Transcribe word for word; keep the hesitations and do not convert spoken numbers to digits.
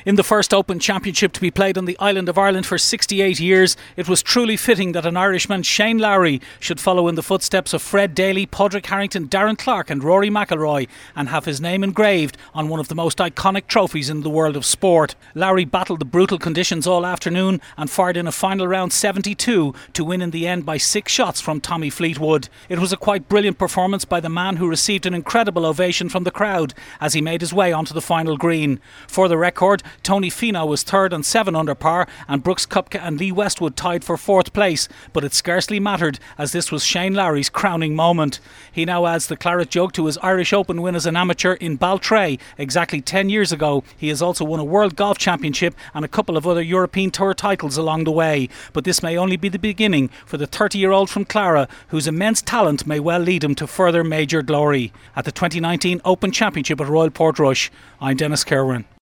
In the first Open Championship to be played on the island of Ireland for sixty-eight years, it was truly fitting that an Irishman, Shane Lowry, should follow in the footsteps of Fred Daly, Padraig Harrington, Darren Clarke and Rory McIlroy and have his name engraved on one of the most iconic trophies in the world of sport. Lowry battled the brutal conditions all afternoon and fired in a final round seventy-two to win in the end by six shots from Tommy Fleetwood. It was a quite brilliant performance by the man who received an incredible ovation from the crowd as he made his way onto the final green. For the record, Tony Finau was third on seven under par and Brooks Koepka and Lee Westwood tied for fourth place, but it scarcely mattered as this was Shane Lowry's crowning moment. He now adds the claret jug to his Irish Open win as an amateur in Baltray exactly ten years ago. He has also won a World Golf Championship and a couple of other European Tour titles along the way, but this may only be the beginning for the thirty-year-old from Clara, whose immense talent may well lead him to further major glory. At the twenty nineteen Open Championship at Royal Portrush, I'm Dennis Kerwin.